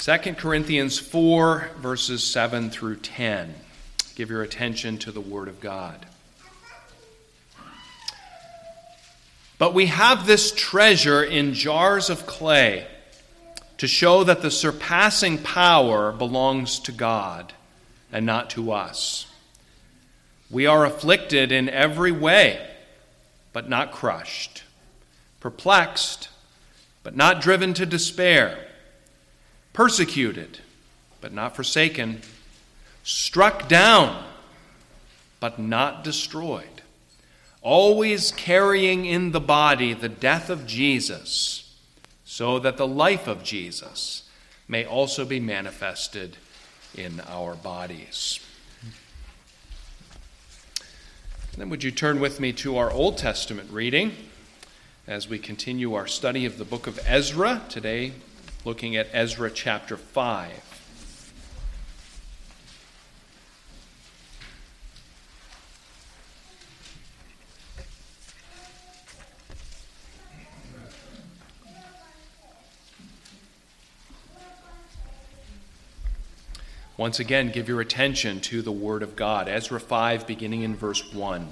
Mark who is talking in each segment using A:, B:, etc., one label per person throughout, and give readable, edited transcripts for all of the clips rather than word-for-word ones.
A: 2 Corinthians 4, verses 7 through 10. Give your attention to the Word of God. But we have this treasure in jars of clay to show that the surpassing power belongs to God and not to us. We are afflicted in every way, but not crushed, perplexed, but not driven to despair, persecuted, but not forsaken, struck down, but not destroyed, always carrying in the body the death of Jesus, so that the life of Jesus may also be manifested in our bodies. Then would you turn with me to our Old Testament reading as we continue our study of the book of Ezra, today looking at Ezra chapter 5. Once again, give your attention to the Word of God. Ezra 5, beginning in verse 1.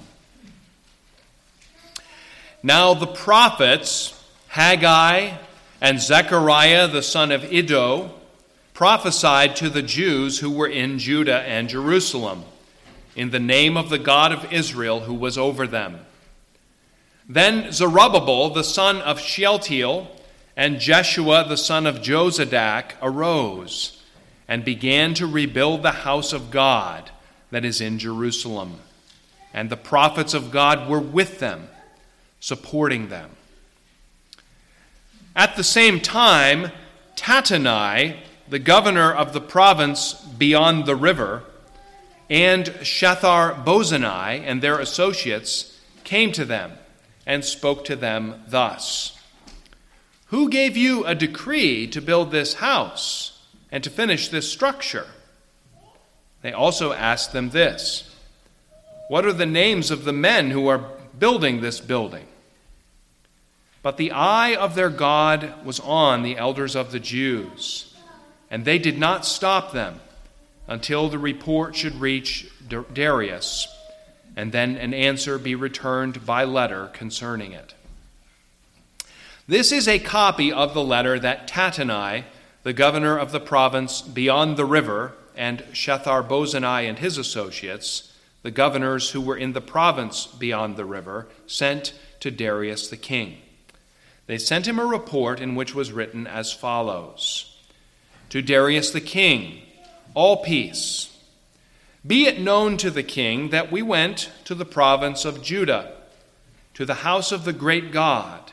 A: Now the prophets, Haggai and Zechariah the son of Iddo, prophesied to the Jews who were in Judah and Jerusalem, in the name of the God of Israel who was over them. Then Zerubbabel the son of Shealtiel and Jeshua the son of Jozadak arose and began to rebuild the house of God that is in Jerusalem. And the prophets of God were with them, supporting them. At the same time, Tattenai, the governor of the province beyond the river, and Shethar-Bozenai and their associates came to them and spoke to them thus: Who gave you a decree to build this house and to finish this structure? They also asked them this: What are the names of the men who are building this building? But the eye of their God was on the elders of the Jews, and they did not stop them until the report should reach Darius, and then an answer be returned by letter concerning it. This is a copy of the letter that Tattenai, the governor of the province beyond the river, and Shethar-Bozenai and his associates, the governors who were in the province beyond the river, sent to Darius the king. They sent him a report in which was written as follows: To Darius the king, all peace. Be it known to the king that we went to the province of Judah, to the house of the great God.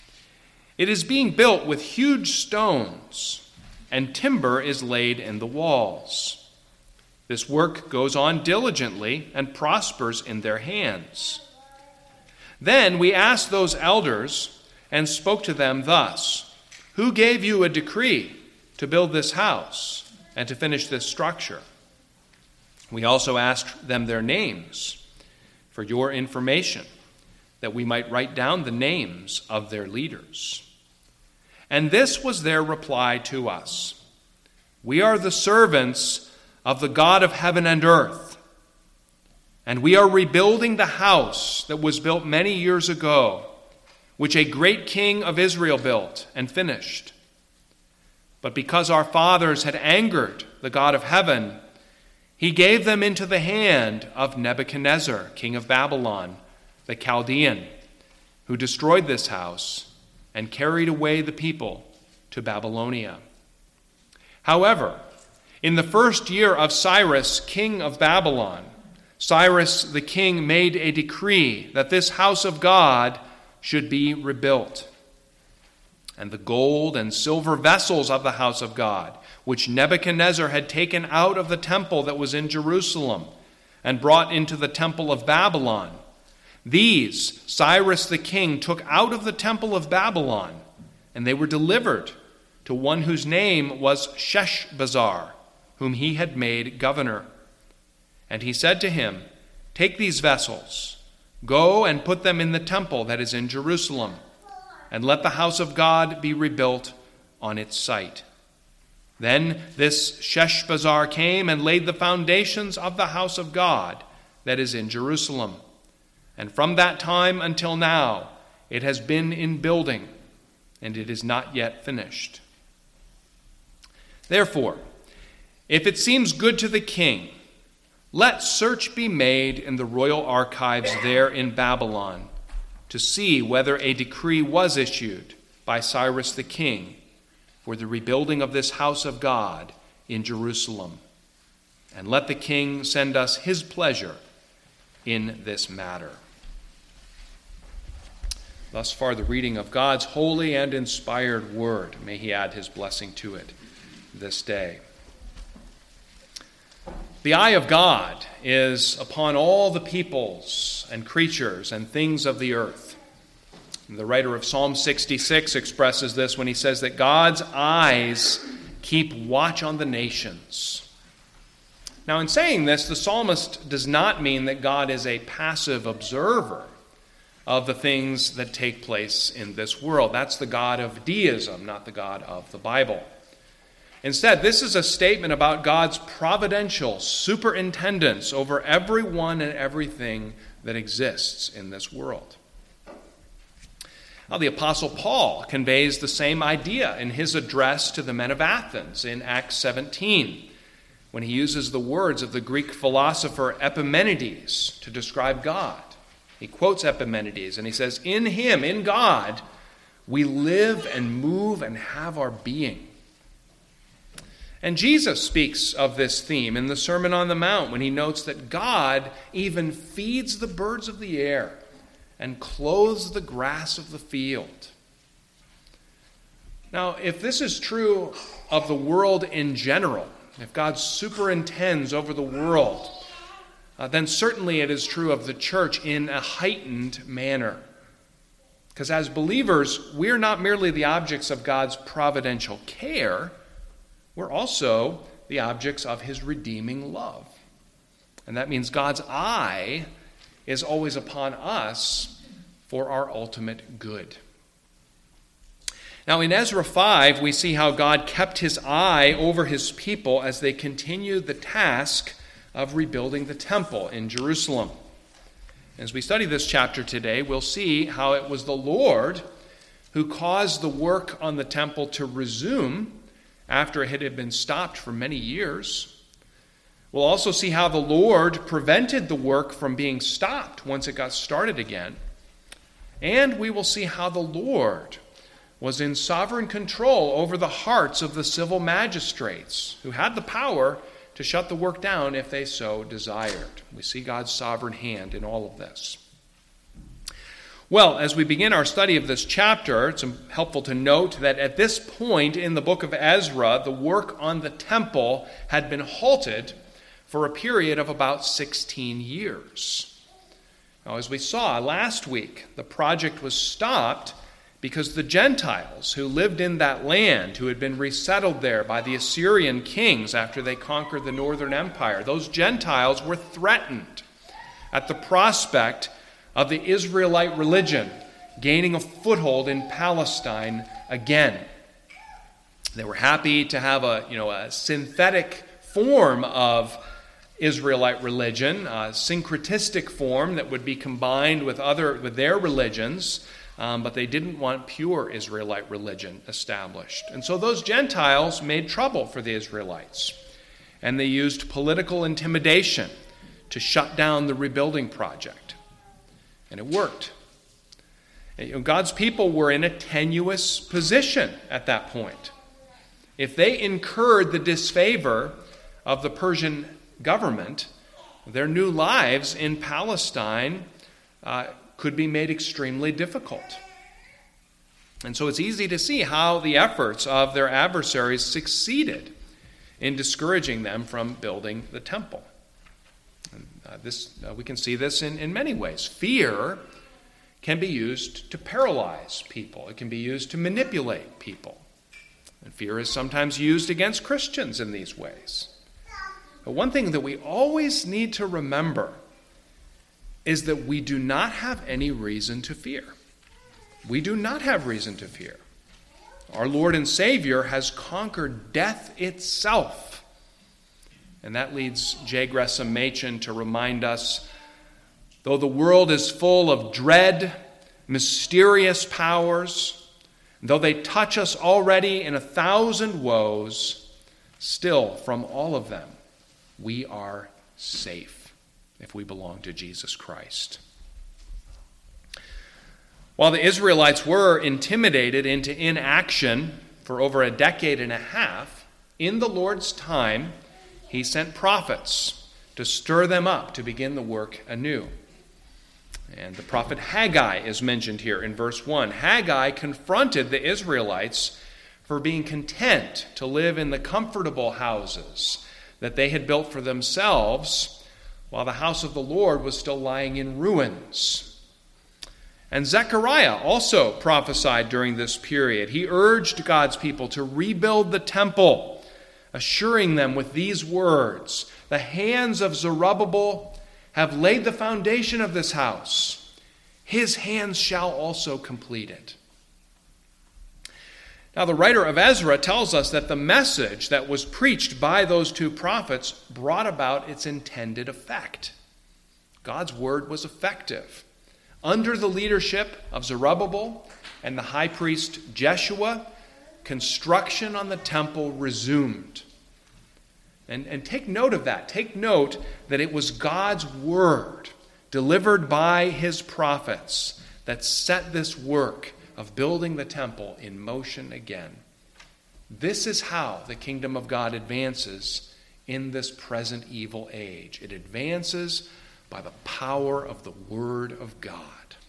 A: It is being built with huge stones, and timber is laid in the walls. This work goes on diligently and prospers in their hands. Then we asked those elders and spoke to them thus: Who gave you a decree to build this house and to finish this structure? We also asked them their names for your information, that we might write down the names of their leaders. And this was their reply to us: We are the servants of the God of heaven and earth, and we are rebuilding the house that was built many years ago, which a great king of Israel built and finished. But because our fathers had angered the God of heaven, he gave them into the hand of Nebuchadnezzar, king of Babylon, the Chaldean, who destroyed this house and carried away the people to Babylonia. However, in the first year of Cyrus, king of Babylon, Cyrus the king made a decree that this house of God should be rebuilt. And the gold and silver vessels of the house of God, which Nebuchadnezzar had taken out of the temple that was in Jerusalem and brought into the temple of Babylon, these Cyrus the king took out of the temple of Babylon, and they were delivered to one whose name was Sheshbazzar, whom he had made governor. And he said to him, Take these vessels, go and put them in the temple that is in Jerusalem, and let the house of God be rebuilt on its site. Then this Sheshbazzar came and laid the foundations of the house of God that is in Jerusalem. And from that time until now, it has been in building, and it is not yet finished. Therefore, if it seems good to the king, let search be made in the royal archives there in Babylon to see whether a decree was issued by Cyrus the king for the rebuilding of this house of God in Jerusalem. And let the king send us his pleasure in this matter. Thus far, the reading of God's holy and inspired word. May he add his blessing to it this day. The eye of God is upon all the peoples and creatures and things of the earth. The writer of Psalm 66 expresses this when he says that God's eyes keep watch on the nations. Now, in saying this, the psalmist does not mean that God is a passive observer of the things that take place in this world. That's the God of deism, not the God of the Bible. Instead, this is a statement about God's providential superintendence over everyone and everything that exists in this world. Now, the Apostle Paul conveys the same idea in his address to the men of Athens in Acts 17, when he uses the words of the Greek philosopher Epimenides to describe God. He quotes Epimenides and he says, "In him, in God, we live and move and have our being." And Jesus speaks of this theme in the Sermon on the Mount when he notes that God even feeds the birds of the air and clothes the grass of the field. Now, if this is true of the world in general, if God superintends over the world, then certainly it is true of the church in a heightened manner. Because as believers, we're not merely the objects of God's providential care, we're also the objects of his redeeming love. And that means God's eye is always upon us for our ultimate good. Now, in Ezra 5, we see how God kept his eye over his people as they continued the task of rebuilding the temple in Jerusalem. As we study this chapter today, we'll see how it was the Lord who caused the work on the temple to resume after it had been stopped for many years. We'll also see how the Lord prevented the work from being stopped once it got started again. And we will see how the Lord was in sovereign control over the hearts of the civil magistrates who had the power to shut the work down if they so desired. We see God's sovereign hand in all of this. Well, as we begin our study of this chapter, it's helpful to note that at this point in the book of Ezra, the work on the temple had been halted for a period of about 16 years. Now, as we saw last week, the project was stopped because the Gentiles who lived in that land, who had been resettled there by the Assyrian kings after they conquered the northern empire, those Gentiles were threatened at the prospect of the Israelite religion gaining a foothold in Palestine again. They were happy to have a synthetic form of Israelite religion, a syncretistic form that would be combined with their religions, but they didn't want pure Israelite religion established. And so those Gentiles made trouble for the Israelites, and they used political intimidation to shut down the rebuilding project. And it worked. God's people were in a tenuous position at that point. If they incurred the disfavor of the Persian government, their new lives in Palestine could be made extremely difficult. And so it's easy to see how the efforts of their adversaries succeeded in discouraging them from building the temple. We can see this in many ways. Fear can be used to paralyze people. It can be used to manipulate people. And fear is sometimes used against Christians in these ways. But one thing that we always need to remember is that we do not have any reason to fear. We do not have reason to fear. Our Lord and Savior has conquered death itself. And that leads J. Gresham Machen to remind us, though the world is full of dread, mysterious powers, though they touch us already in 1,000 woes, still from all of them we are safe if we belong to Jesus Christ. While the Israelites were intimidated into inaction for over a decade and a half, in the Lord's time, he sent prophets to stir them up to begin the work anew. And the prophet Haggai is mentioned here in verse 1. Haggai confronted the Israelites for being content to live in the comfortable houses that they had built for themselves while the house of the Lord was still lying in ruins. And Zechariah also prophesied during this period. He urged God's people to rebuild the temple, assuring them with these words, "The hands of Zerubbabel have laid the foundation of this house. His hands shall also complete it." Now, the writer of Ezra tells us that the message that was preached by those two prophets brought about its intended effect. God's word was effective. Under the leadership of Zerubbabel and the high priest Jeshua, construction on the temple resumed. And take note of that. Take note that it was God's word delivered by his prophets that set this work of building the temple in motion again. This is how the kingdom of God advances in this present evil age. It advances by the power of the word of God.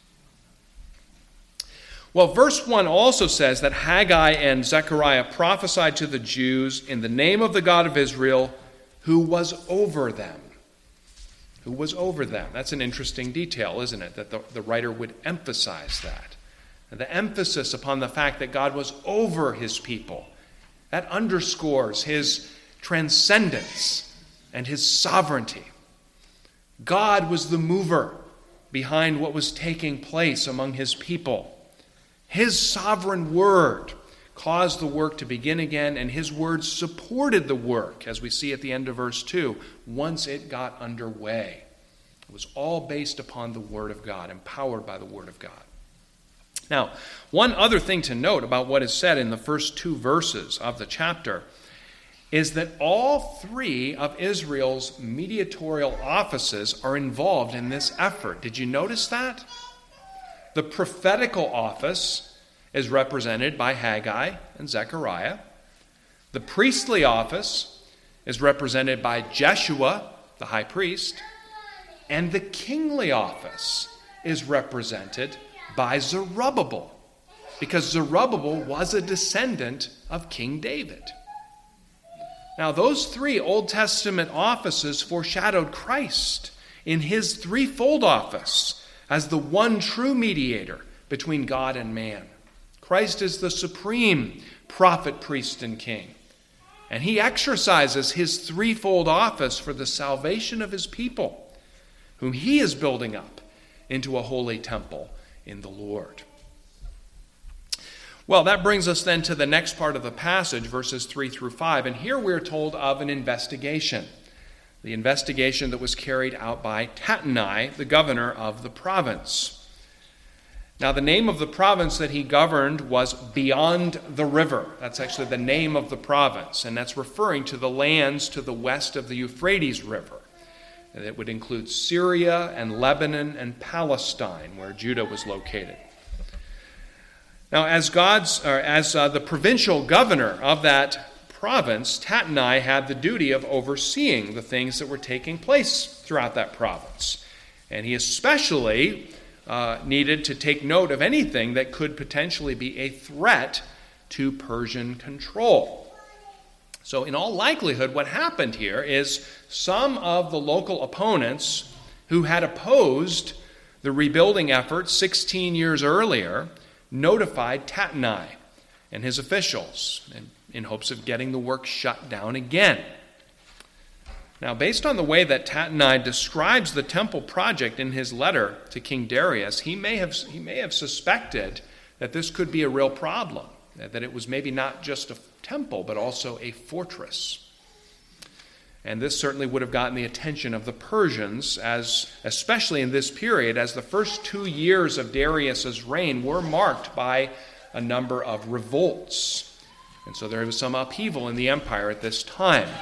A: Well, verse 1 also says that Haggai and Zechariah prophesied to the Jews in the name of the God of Israel, who was over them. Who was over them. That's an interesting detail, isn't it? That the writer would emphasize that. And the emphasis upon the fact that God was over his people. That underscores his transcendence and his sovereignty. God was the mover behind what was taking place among his people. His sovereign word caused the work to begin again, and his word supported the work, as we see at the end of verse 2, once it got underway. It was all based upon the word of God, empowered by the word of God. Now, one other thing to note about what is said in the first two verses of the chapter is that all three of Israel's mediatorial offices are involved in this effort. Did you notice that? The prophetical office is represented by Haggai and Zechariah. The priestly office is represented by Jeshua, the high priest. And the kingly office is represented by Zerubbabel, because Zerubbabel was a descendant of King David. Now, those three Old Testament offices foreshadowed Christ in his threefold office as the one true mediator between God and man. Christ is the supreme prophet, priest, and king. And he exercises his threefold office for the salvation of his people, whom he is building up into a holy temple in the Lord. Well, that brings us then to the next part of the passage, verses 3 through 5. And here we're told of an investigation. The investigation that was carried out by Tattenai, the governor of the province. Now, the name of the province that he governed was Beyond the River. That's actually the name of the province, and that's referring to the lands to the west of the Euphrates River. And it would include Syria and Lebanon and Palestine, where Judah was located. Now, as the provincial governor of that province, Tattenai had the duty of overseeing the things that were taking place throughout that province. And he especially needed to take note of anything that could potentially be a threat to Persian control. So in all likelihood, what happened here is some of the local opponents who had opposed the rebuilding effort 16 years earlier notified Tattenai and his officials in hopes of getting the work shut down again. Now, based on the way that Tattenai describes the temple project in his letter to King Darius, he may have suspected that this could be a real problem that it was maybe not just a temple, but also a fortress. And this certainly would have gotten the attention of the Persians, especially in this period, as the first 2 years of Darius's reign were marked by a number of revolts. And so there was some upheaval in the empire at this time.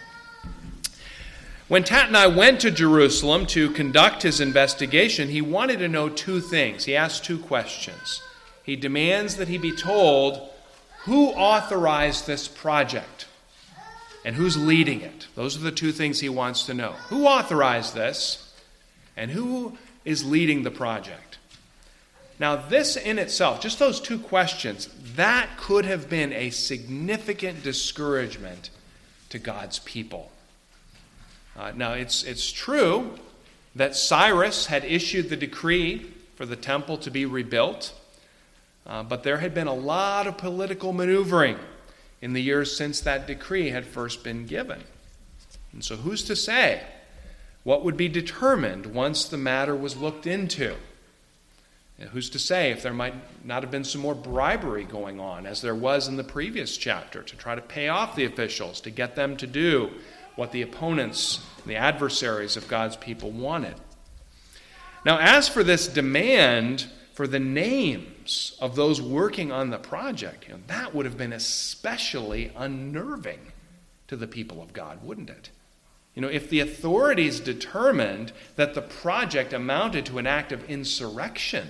A: When Tatnai went to Jerusalem to conduct his investigation, he wanted to know 2 things. He asked 2 questions. He demands that he be told who authorized this project and who's leading it. Those are the 2 things he wants to know. Who authorized this and who is leading the project? Now, this in itself, just those 2 questions, that could have been a significant discouragement to God's people. Now, it's true that Cyrus had issued the decree for the temple to be rebuilt, but there had been a lot of political maneuvering in the years since that decree had first been given. And so who's to say what would be determined once the matter was looked into? And who's to say if there might not have been some more bribery going on, as there was in the previous chapter, to try to pay off the officials, to get them to do what the opponents, the adversaries of God's people wanted. Now, as for this demand for the names of those working on the project, that would have been especially unnerving to the people of God, wouldn't it? If the authorities determined that the project amounted to an act of insurrection,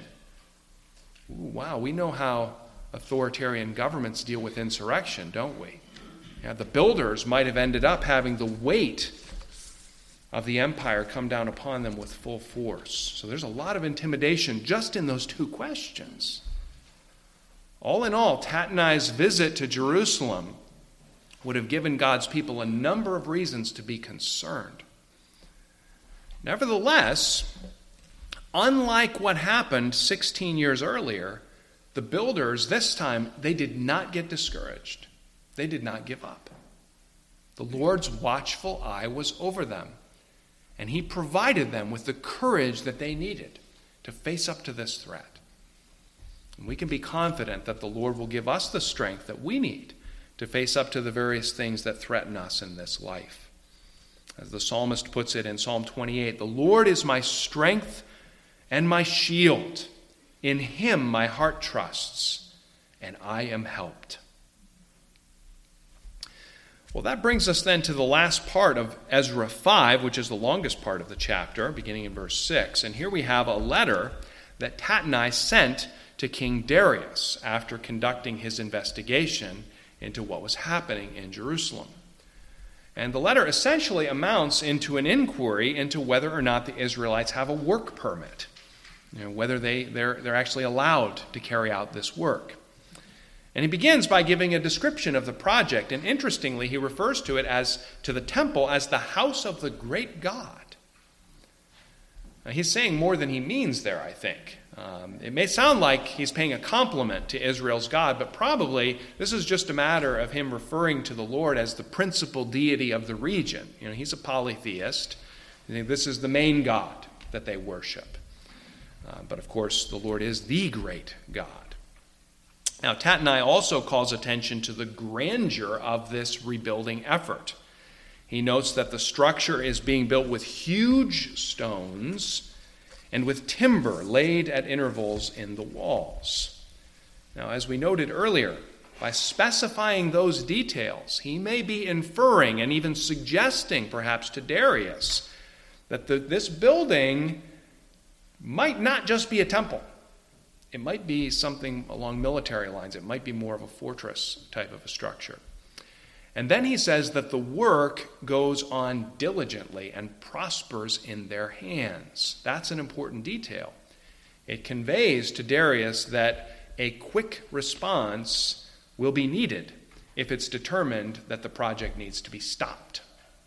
A: wow, we know how authoritarian governments deal with insurrection, don't we? The builders might have ended up having the weight of the empire come down upon them with full force. So there's a lot of intimidation just in those 2 questions. All in all, Tatnai's visit to Jerusalem would have given God's people a number of reasons to be concerned. Nevertheless, unlike what happened 16 years earlier, the builders this time, they did not get discouraged. They did not give up. The Lord's watchful eye was over them, and he provided them with the courage that they needed to face up to this threat. And we can be confident that the Lord will give us the strength that we need to face up to the various things that threaten us in this life. As the psalmist puts it in Psalm 28, "The Lord is my strength and my shield. In him my heart trusts, and I am helped." Well, that brings us then to the last part of Ezra 5, which is the longest part of the chapter, beginning in verse 6. And here we have a letter that Tatnai sent to King Darius after conducting his investigation into what was happening in Jerusalem. And the letter essentially amounts into an inquiry into whether or not the Israelites have a work permit, whether they're actually allowed to carry out this work. And he begins by giving a description of the project, and interestingly, he refers to it to the temple as the house of the great God. Now, he's saying more than he means there, I think. It may sound like he's paying a compliment to Israel's God, but probably this is just a matter of him referring to the Lord as the principal deity of the region. He's a polytheist. This is the main God that they worship. But of course, the Lord is the great God. Now, Tatnai also calls attention to the grandeur of this rebuilding effort. He notes that the structure is being built with huge stones and with timber laid at intervals in the walls. Now, as we noted earlier, by specifying those details, he may be inferring and even suggesting, perhaps to Darius, that this building might not just be a temple. It might be something along military lines. It might be more of a fortress type of a structure. And then he says that the work goes on diligently and prospers in their hands. That's an important detail. It conveys to Darius that a quick response will be needed if it's determined that the project needs to be stopped.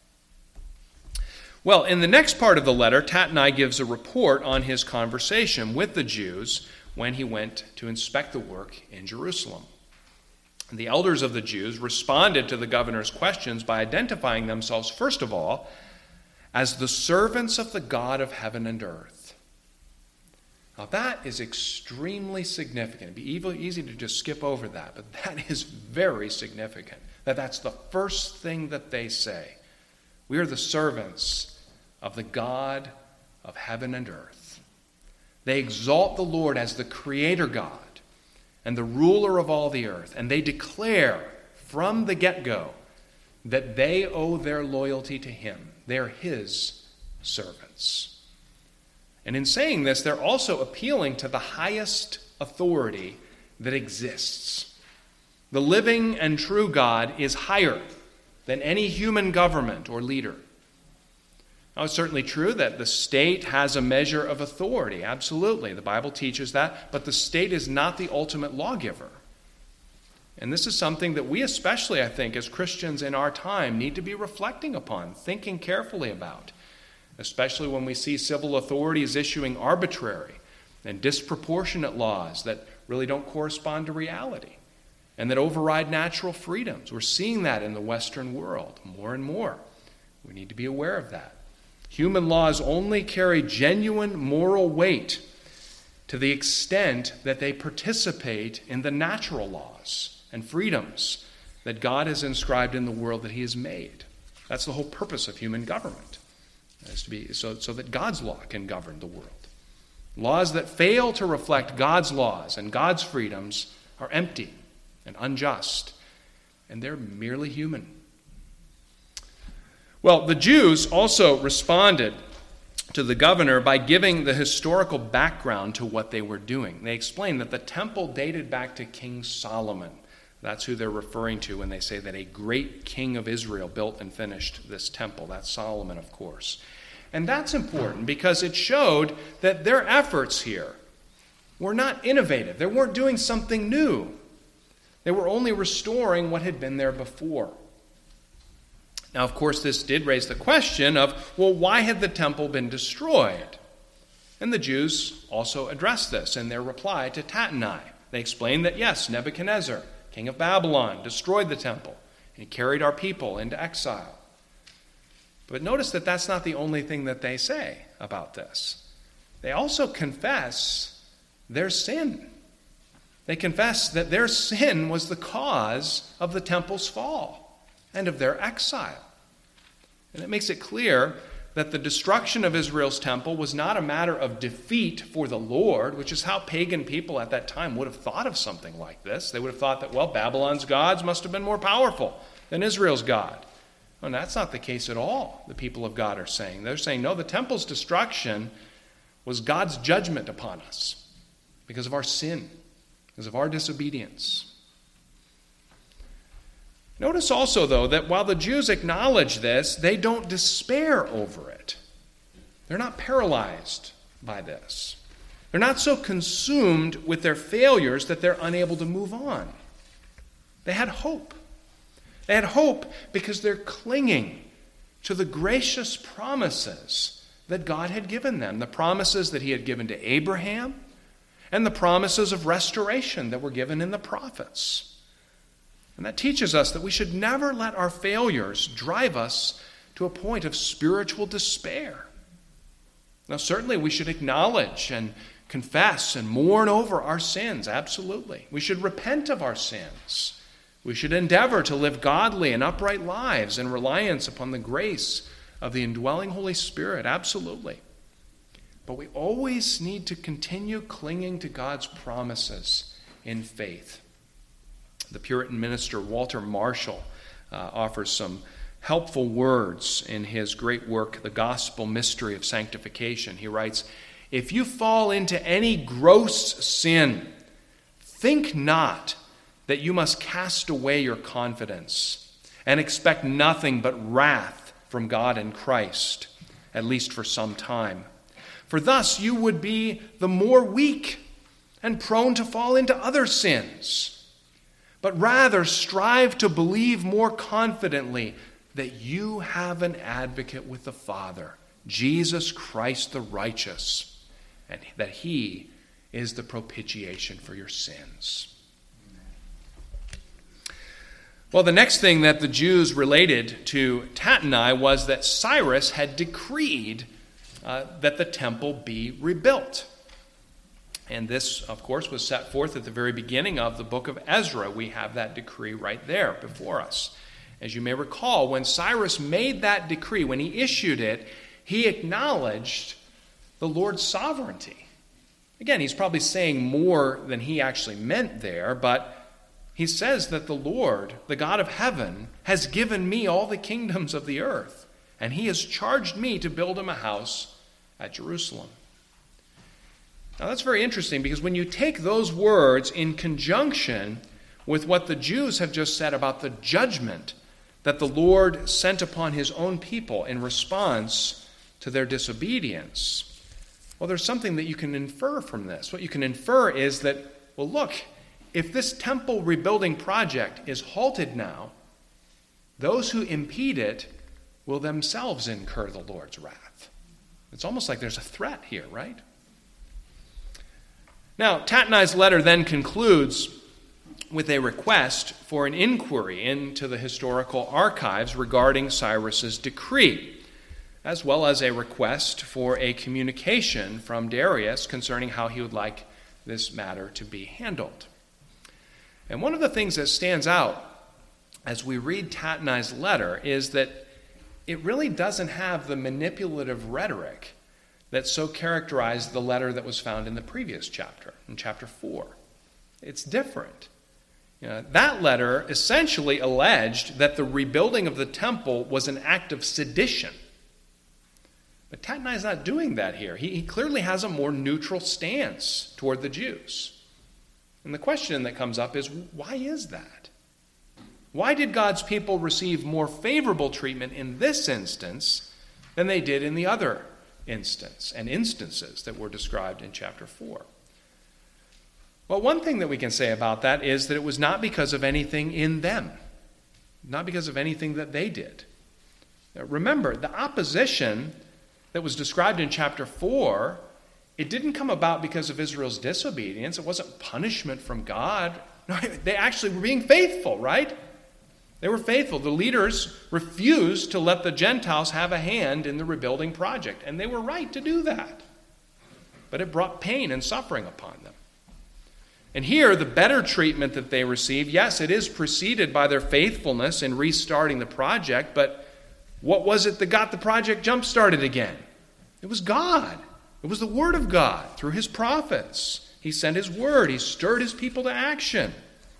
A: Well, in the next part of the letter, Tatnai gives a report on his conversation with the Jews when he went to inspect the work in Jerusalem. The elders of the Jews responded to the governor's questions by identifying themselves, first of all, as the servants of the God of heaven and earth. Now that is extremely significant. It'd be easy to just skip over that, but that is very significant. That's the first thing that they say. We are the servants of the God of heaven and earth. They exalt the Lord as the Creator God and the ruler of all the earth, and they declare from the get-go that they owe their loyalty to Him. They're His servants. And in saying this, they're also appealing to the highest authority that exists. The living and true God is higher than any human government or leader. Now, it's certainly true that the state has a measure of authority. Absolutely. The Bible teaches that. But the state is not the ultimate lawgiver. And this is something that we especially, I think, as Christians in our time need to be reflecting upon, thinking carefully about, especially when we see civil authorities issuing arbitrary and disproportionate laws that really don't correspond to reality and that override natural freedoms. We're seeing that in the Western world more and more. We need to be aware of that. Human laws only carry genuine moral weight to the extent that they participate in the natural laws and freedoms that God has inscribed in the world that He has made. That's the whole purpose of human government, is to be so that God's law can govern the world. Laws that fail to reflect God's laws and God's freedoms are empty and unjust, and they're merely human. Well, the Jews also responded to the governor by giving the historical background to what they were doing. They explained that the temple dated back to King Solomon. That's who they're referring to when they say that a great king of Israel built and finished this temple. That's Solomon, of course. And that's important because it showed that their efforts here were not innovative. They weren't doing something new. They were only restoring what had been there before. Now, of course, this did raise the question of, well, why had the temple been destroyed? And the Jews also addressed this in their reply to Tattenai. They explained that, yes, Nebuchadnezzar, king of Babylon, destroyed the temple and carried our people into exile. But notice that that's not the only thing that they say about this. They also confess their sin. They confess that their sin was the cause of the temple's fall and of their exile. And it makes it clear that the destruction of Israel's temple was not a matter of defeat for the Lord, which is how pagan people at that time would have thought of something like this. They would have thought that, well, Babylon's gods must have been more powerful than Israel's God. And that's not the case at all, the people of God are saying. They're saying, no, the temple's destruction was God's judgment upon us because of our sin, because of our disobedience. Notice also, though, that while the Jews acknowledge this, they don't despair over it. They're not paralyzed by this. They're not so consumed with their failures that they're unable to move on. They had hope. They had hope because they're clinging to the gracious promises that God had given them, the promises that He had given to Abraham, and the promises of restoration that were given in the prophets. And that teaches us that we should never let our failures drive us to a point of spiritual despair. Now, certainly we should acknowledge and confess and mourn over our sins, absolutely. We should repent of our sins. We should endeavor to live godly and upright lives in reliance upon the grace of the indwelling Holy Spirit, absolutely. But we always need to continue clinging to God's promises in faith. The Puritan minister Walter Marshall offers some helpful words in his great work, The Gospel Mystery of Sanctification. He writes, "If you fall into any gross sin, think not that you must cast away your confidence and expect nothing but wrath from God and Christ, at least for some time. For thus you would be the more weak and prone to fall into other sins. But rather strive to believe more confidently that you have an advocate with the Father, Jesus Christ the righteous, and that He is the propitiation for your sins." Well, the next thing that the Jews related to Tattenai was that Cyrus had decreed that the temple be rebuilt. And this, of course, was set forth at the very beginning of the book of Ezra. We have that decree right there before us. As you may recall, when Cyrus made that decree, when he issued it, he acknowledged the Lord's sovereignty. Again, he's probably saying more than he actually meant there, but he says that the Lord, the God of heaven, has given me all the kingdoms of the earth, and he has charged me to build him a house at Jerusalem. Now that's very interesting, because when you take those words in conjunction with what the Jews have just said about the judgment that the Lord sent upon his own people in response to their disobedience, well, there's something that you can infer from this. What you can infer is that, well, look, if this temple rebuilding project is halted now, those who impede it will themselves incur the Lord's wrath. It's almost like there's a threat here, right? Now, Tatnai's letter then concludes with a request for an inquiry into the historical archives regarding Cyrus's decree, as well as a request for a communication from Darius concerning how he would like this matter to be handled. And one of the things that stands out as we read Tatnai's letter is that it really doesn't have the manipulative rhetoric that so characterized the letter that was found in the previous chapter, in chapter 4. It's different. That letter essentially alleged that the rebuilding of the temple was an act of sedition. But Tatnai is not doing that here. He clearly has a more neutral stance toward the Jews. And the question that comes up is, why is that? Why did God's people receive more favorable treatment in this instance than they did in the other instance and instances that were described in chapter 4? Well, one thing that we can say about that is that it was not because of anything in them, not because of anything that they did. Now, remember, the opposition that was described in chapter 4, it didn't come about because of Israel's disobedience. It wasn't punishment from God. No, they actually were being faithful, right? They were faithful. The leaders refused to let the Gentiles have a hand in the rebuilding project, and they were right to do that. But it brought pain and suffering upon them. And here, the better treatment that they receive, yes, it is preceded by their faithfulness in restarting the project, but what was it that got the project jump-started again? It was God. It was the Word of God through his prophets. He sent his word. He stirred his people to action.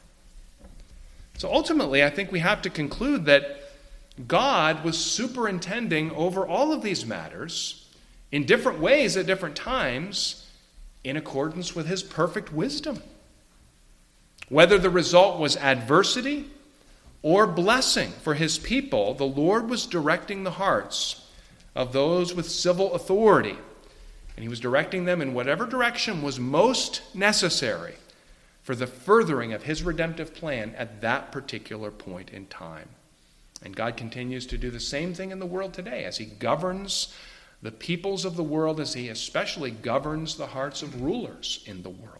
A: So ultimately, I think we have to conclude that God was superintending over all of these matters in different ways at different times in accordance with his perfect wisdom. Whether the result was adversity or blessing for his people, the Lord was directing the hearts of those with civil authority, and he was directing them in whatever direction was most necessary for the furthering of his redemptive plan at that particular point in time. And God continues to do the same thing in the world today as he governs the peoples of the world, as he especially governs the hearts of rulers in the world.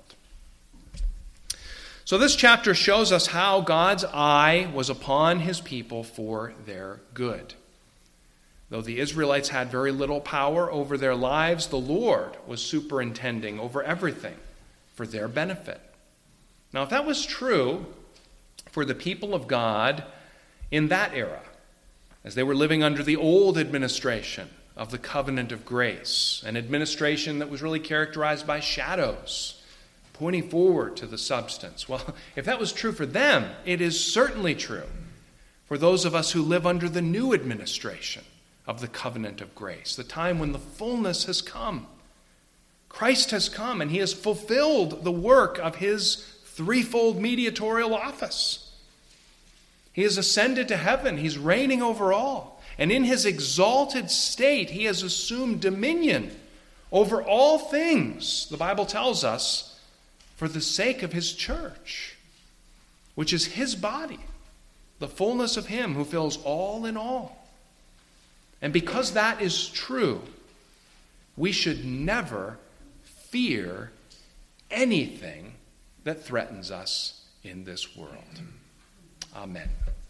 A: So this chapter shows us how God's eye was upon his people for their good. Though the Israelites had very little power over their lives, the Lord was superintending over everything for their benefit. Now, if that was true for the people of God in that era, as they were living under the old administration of the covenant of grace, an administration that was really characterized by shadows, pointing forward to the substance. Well, if that was true for them, it is certainly true for those of us who live under the new administration of the covenant of grace, the time when the fullness has come. Christ has come, and he has fulfilled the work of his threefold mediatorial office. He has ascended to heaven. He's reigning over all. And in his exalted state, he has assumed dominion over all things, the Bible tells us, for the sake of his church, which is his body, the fullness of him who fills all in all. And because that is true, we should never fear anything that threatens us in this world. Amen.